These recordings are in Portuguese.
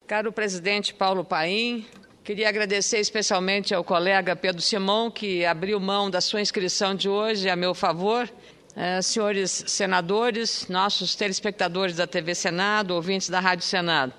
Caro presidente Paulo Paim, queria agradecer especialmente ao colega Pedro Simão, que abriu mão da sua inscrição de hoje a meu favor. Senhores senadores, nossos telespectadores da TV Senado, ouvintes da Rádio Senado.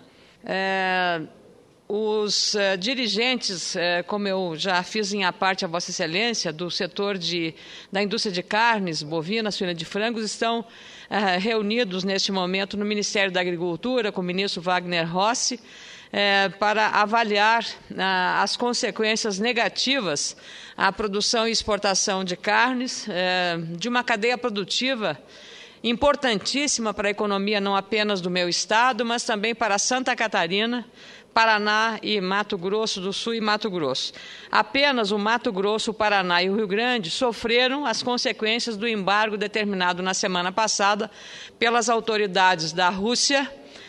Os dirigentes, como eu já fiz em parte a Vossa Excelência, do setor da indústria de carnes, bovina, suína de frangos, estão reunidos neste momento no Ministério da Agricultura, com o ministro Wagner Rossi, para avaliar as consequências negativas à produção e exportação de carnes, de uma cadeia produtiva importantíssima para a economia não apenas do meu estado, mas também para Santa Catarina, Paraná e Mato Grosso do Sul e Mato Grosso. Apenas o Mato Grosso, o Paraná e o Rio Grande sofreram as consequências do embargo determinado na semana passada pelas autoridades da Rússia,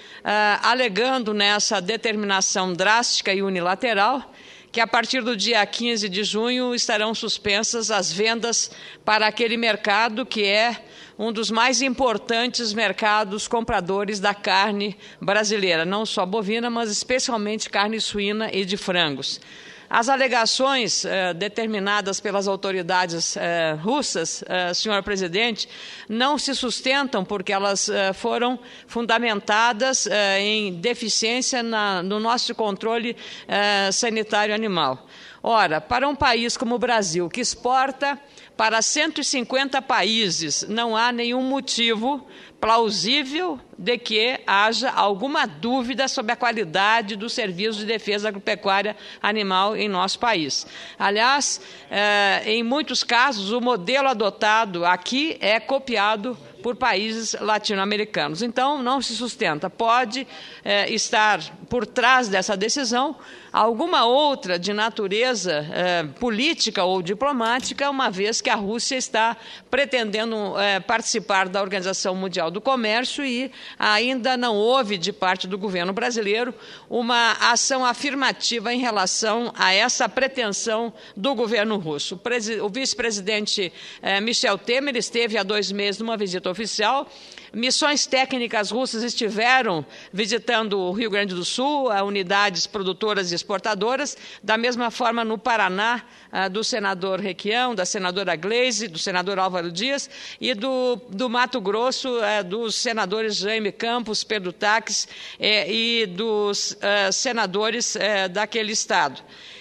alegando nessa determinação drástica e unilateral que a partir do dia 15 de junho estarão suspensas as vendas para aquele mercado que é um dos mais importantes mercados compradores da carne brasileira, não só bovina, mas especialmente carne suína e de frangos. As alegações determinadas pelas autoridades russas, senhor presidente, não se sustentam porque elas foram fundamentadas em deficiência no nosso controle sanitário animal. Ora, para um país como o Brasil, que exporta para 150 países, não há nenhum motivo plausível de que haja alguma dúvida sobre a qualidade do serviço de defesa agropecuária animal em nosso país. Aliás, em muitos casos, o modelo adotado aqui é copiado por países latino-americanos. Então, não se sustenta. Pode estar por trás dessa decisão alguma outra de natureza política ou diplomática, uma vez que a Rússia está pretendendo participar da Organização Mundial do Comércio e ainda não houve, de parte do governo brasileiro, uma ação afirmativa em relação a essa pretensão do governo russo. O vice-presidente Michel Temer esteve há 2 meses numa visita oficial. Missões técnicas russas estiveram visitando o Rio Grande do Sul, unidades produtoras e exportadoras, da mesma forma no Paraná, do senador Requião, da senadora Gleisi, do senador Álvaro Dias, e do Mato Grosso, dos senadores Jaime Campos, Pedro Taques e dos senadores daquele estado.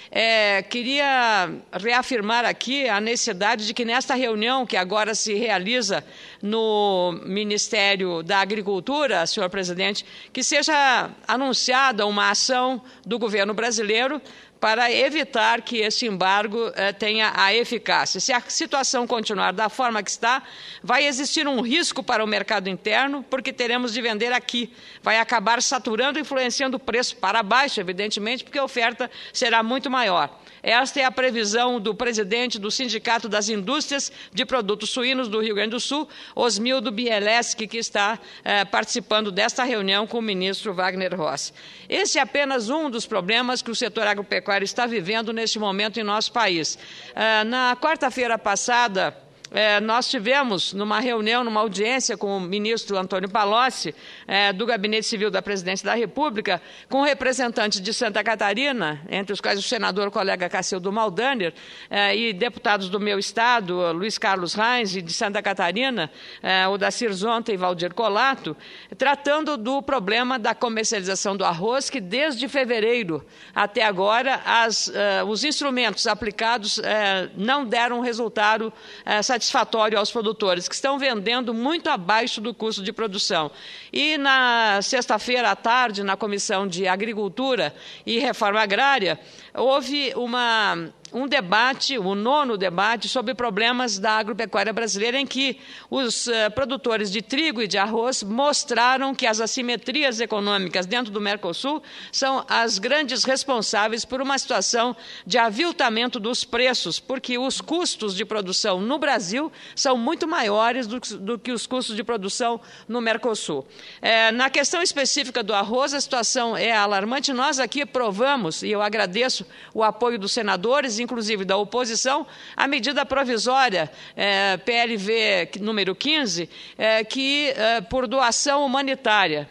Queria reafirmar aqui a necessidade de que nesta reunião que agora se realiza no Ministério da Agricultura, senhor presidente, que seja anunciada uma ação do governo brasileiro para evitar que esse embargo tenha a eficácia. Se a situação continuar da forma que está, vai existir um risco para o mercado interno, porque teremos de vender aqui. Vai acabar saturando e influenciando o preço para baixo, evidentemente, porque a oferta será muito maior. Esta é a previsão do presidente do Sindicato das Indústrias de Produtos Suínos do Rio Grande do Sul, Osmildo Bieleski, que está participando desta reunião com o ministro Wagner Rossi. Esse é apenas um dos problemas que o setor agropecuário está vivendo neste momento em nosso país. Na quarta-feira passada, nós tivemos numa reunião, numa audiência com o ministro Antônio Palocci, do Gabinete Civil da Presidência da República, com representantes de Santa Catarina, entre os quais o senador colega Cacildo Maldaner, e deputados do meu estado, Luiz Carlos Reins, e de Santa Catarina, o Dacir Zonta e Valdir Colato, tratando do problema da comercialização do arroz, que desde fevereiro até agora os instrumentos aplicados não deram resultado satisfatório aos produtores, que estão vendendo muito abaixo do custo de produção. E na sexta-feira à tarde, na Comissão de Agricultura e Reforma Agrária, houve um debate, o 9º debate, sobre problemas da agropecuária brasileira, em que os produtores de trigo e de arroz mostraram que as assimetrias econômicas dentro do Mercosul são as grandes responsáveis por uma situação de aviltamento dos preços, porque os custos de produção no Brasil são muito maiores do que os custos de produção no Mercosul. Na questão específica do arroz, a situação é alarmante. Nós aqui provamos, e eu agradeço o apoio dos senadores inclusive da oposição, a medida provisória PLV número 15, que por doação humanitária,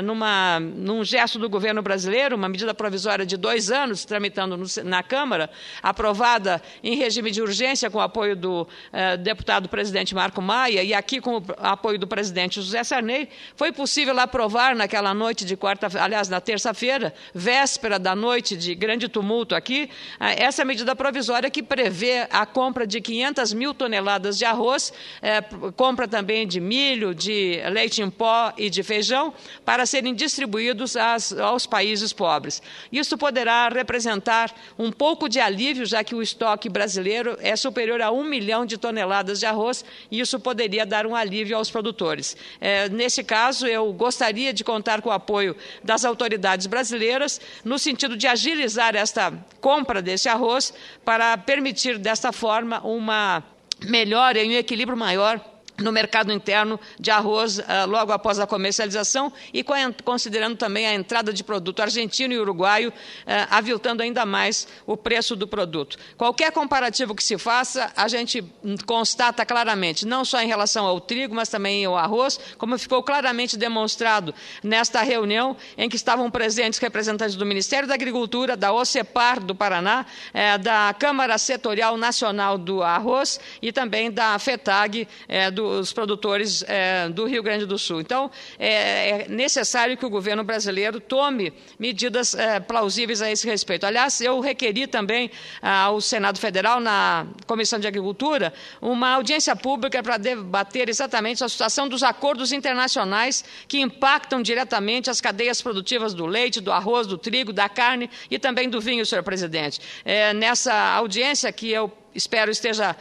num gesto do governo brasileiro, uma medida provisória de 2 anos, tramitando na Câmara, aprovada em regime de urgência com o apoio do deputado presidente Marco Maia e aqui com o apoio do presidente José Sarney, foi possível aprovar naquela noite de na terça-feira, véspera da noite de grande tumulto aqui, essa medida provisória que prevê a compra de 500 mil toneladas de arroz, compra também de milho, de leite em pó e de feijão, para serem distribuídos aos países pobres. Isso poderá representar um pouco de alívio, já que o estoque brasileiro é superior a 1 milhão de toneladas de arroz, e isso poderia dar um alívio aos produtores. Nesse caso, eu gostaria de contar com o apoio das autoridades brasileiras, no sentido de agilizar esta compra desse arroz, para permitir, desta forma, uma melhora e um equilíbrio maior no mercado interno de arroz logo após a comercialização e considerando também a entrada de produto argentino e uruguaio, aviltando ainda mais o preço do produto. Qualquer comparativo que se faça, a gente constata claramente, não só em relação ao trigo, mas também ao arroz, como ficou claramente demonstrado nesta reunião em que estavam presentes representantes do Ministério da Agricultura, da OCEPAR do Paraná, da Câmara Setorial Nacional do Arroz e também da FETAG, dos produtores do Rio Grande do Sul. Então, é necessário que o governo brasileiro tome medidas plausíveis a esse respeito. Aliás, eu requeri também ao Senado Federal, na Comissão de Agricultura, uma audiência pública para debater exatamente a situação dos acordos internacionais que impactam diretamente as cadeias produtivas do leite, do arroz, do trigo, da carne e também do vinho, senhor presidente. Nessa audiência que eu espero esteja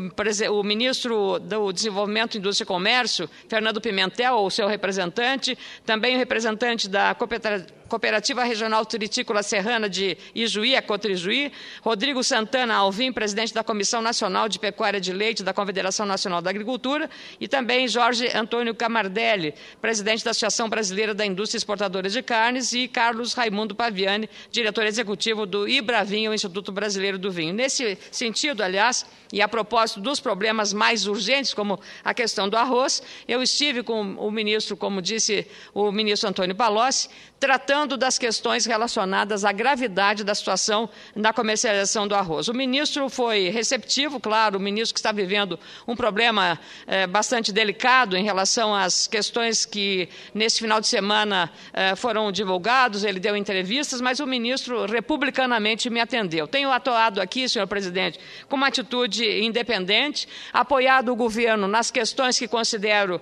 o ministro do Desenvolvimento, Indústria e Comércio, Fernando Pimentel, ou seu representante, também o representante da Cooperativa Regional Tritícola Serrana de Ijuí, a Cotrijuí, Rodrigo Santana Alvim, presidente da Comissão Nacional de Pecuária de Leite da Confederação Nacional da Agricultura, e também Jorge Antônio Camardelli, presidente da Associação Brasileira da Indústria Exportadora de Carnes, e Carlos Raimundo Paviani, diretor executivo do IBRAVINHO, o Instituto Brasileiro do Vinho. Nesse sentido, aliás, e a propósito dos problemas mais urgentes, como a questão do arroz, eu estive com o ministro, como disse o ministro Antônio Palocci, tratando das questões relacionadas à gravidade da situação na comercialização do arroz. O ministro foi receptivo, claro, o ministro que está vivendo um problema bastante delicado em relação às questões que, nesse final de semana, foram divulgados, ele deu entrevistas, mas o ministro republicanamente me atendeu. Tenho atuado aqui, senhor presidente, com uma atitude independente, apoiado o governo nas questões que considero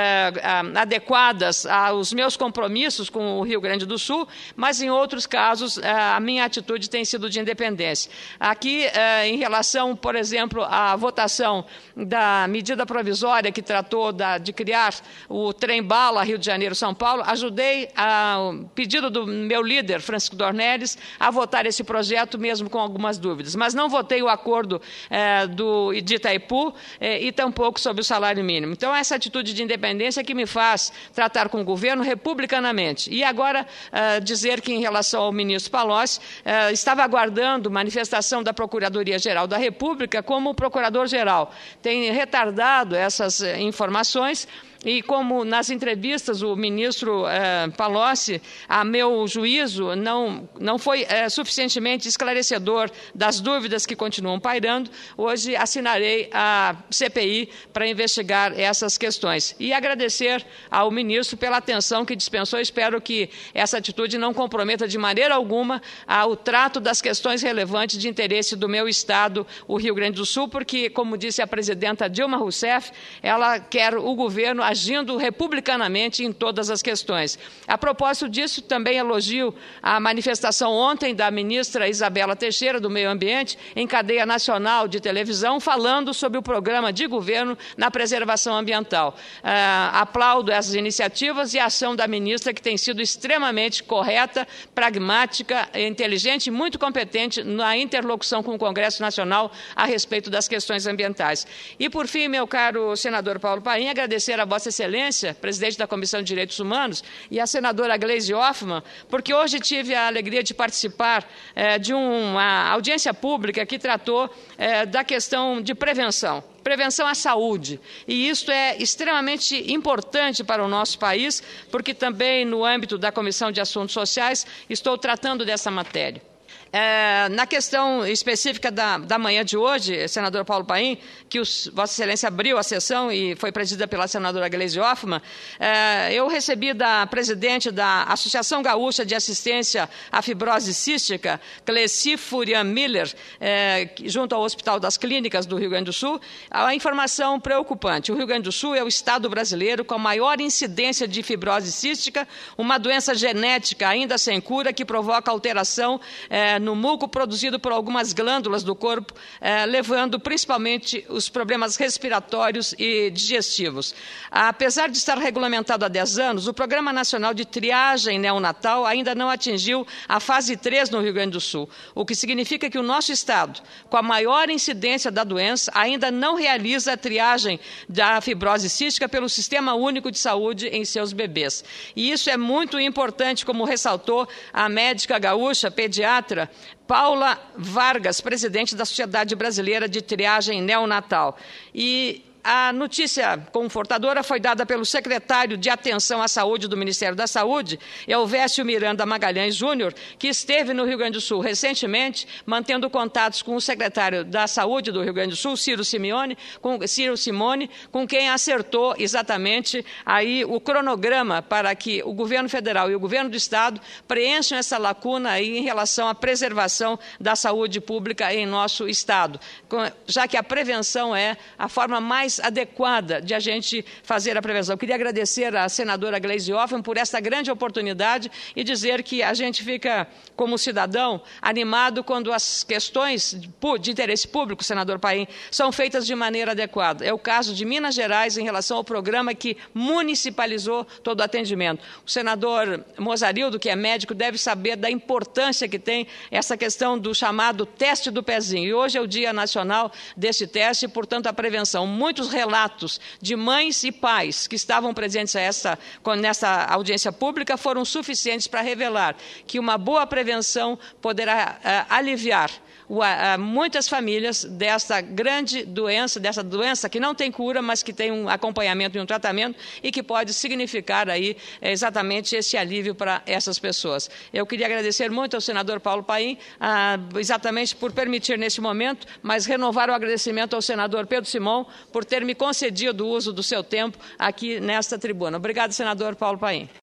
adequadas aos meus compromissos com o Rio Grande do Sul, mas em outros casos a minha atitude tem sido de independência. Aqui, em relação, por exemplo, à votação da medida provisória que tratou de criar o trem-bala Rio de Janeiro-São Paulo, ajudei, ao pedido do meu líder, Francisco Dornelles, a votar esse projeto, mesmo com algumas dúvidas. Mas não votei o acordo de Itaipu e tampouco sobre o salário mínimo. Então, essa atitude de independência que me faz tratar com o governo republicanamente. E agora, dizer que, em relação ao ministro Palocci, estava aguardando manifestação da Procuradoria-Geral da República como procurador-geral. Tem retardado essas informações. E como nas entrevistas o ministro Palocci, a meu juízo, não foi suficientemente esclarecedor das dúvidas que continuam pairando, hoje assinarei a CPI para investigar essas questões. E agradecer ao ministro pela atenção que dispensou. Espero que essa atitude não comprometa de maneira alguma o trato das questões relevantes de interesse do meu Estado, o Rio Grande do Sul, porque, como disse a presidenta Dilma Rousseff, ela quer o governo agindo republicanamente em todas as questões. A propósito disso, também elogio a manifestação ontem da ministra Isabela Teixeira, do Meio Ambiente, em cadeia nacional de televisão, falando sobre o programa de governo na preservação ambiental. Aplaudo essas iniciativas e a ação da ministra, que tem sido extremamente extremamente correta, pragmática, inteligente e muito competente na interlocução com o Congresso Nacional a respeito das questões ambientais. E, por fim, meu caro senador Paulo Paim, agradecer a Vossa Excelência, presidente da Comissão de Direitos Humanos, e a senadora Gleisi Hoffmann, porque hoje tive a alegria de participar de uma audiência pública que tratou da questão de prevenção à saúde. E isso é extremamente importante para o nosso país, porque também no âmbito da Comissão de Assuntos Sociais estou tratando dessa matéria. Na questão específica da manhã de hoje, senador Paulo Paim, que Vossa Excelência abriu a sessão e foi presidida pela senadora Gleisi Hoffmann, eu recebi da presidente da Associação Gaúcha de Assistência à Fibrose Cística, Cleci Furian Miller, junto ao Hospital das Clínicas do Rio Grande do Sul, a informação preocupante. O Rio Grande do Sul é o estado brasileiro com a maior incidência de fibrose cística, uma doença genética ainda sem cura que provoca alteração no muco produzido por algumas glândulas do corpo, levando principalmente os problemas respiratórios e digestivos. Apesar de estar regulamentado há 10 anos, o Programa Nacional de Triagem Neonatal ainda não atingiu a fase 3 no Rio Grande do Sul, o que significa que o nosso estado, com a maior incidência da doença, ainda não realiza a triagem da fibrose cística pelo Sistema Único de Saúde em seus bebês. E isso é muito importante, como ressaltou a médica gaúcha, pediatra, Paula Vargas, presidente da Sociedade Brasileira de Triagem Neonatal. E a notícia confortadora foi dada pelo secretário de Atenção à Saúde do Ministério da Saúde, Elvésio Miranda Magalhães Júnior, que esteve no Rio Grande do Sul recentemente, mantendo contatos com o secretário da Saúde do Rio Grande do Sul, Ciro Simone, com quem acertou exatamente aí o cronograma para que o governo federal e o governo do estado preencham essa lacuna aí em relação à preservação da saúde pública em nosso estado, já que a prevenção é a forma mais adequada de a gente fazer a prevenção. Eu queria agradecer à senadora Gleisi Hoffmann por essa grande oportunidade e dizer que a gente fica, como cidadão, animado quando as questões de interesse público, senador Paim, são feitas de maneira adequada. É o caso de Minas Gerais em relação ao programa que municipalizou todo o atendimento. O senador Mozarildo, que é médico, deve saber da importância que tem essa questão do chamado teste do pezinho. E hoje é o Dia Nacional desse teste e, portanto, a prevenção. Muitos relatos de mães e pais que estavam presentes nessa audiência pública foram suficientes para revelar que uma boa prevenção poderá aliviar muitas famílias dessa grande doença, dessa doença que não tem cura, mas que tem um acompanhamento e um tratamento e que pode significar aí exatamente esse alívio para essas pessoas. Eu queria agradecer muito ao senador Paulo Paim, exatamente por permitir neste momento, mas renovar o agradecimento ao senador Pedro Simão por ter me concedido o uso do seu tempo aqui nesta tribuna. Obrigado, senador Paulo Paim.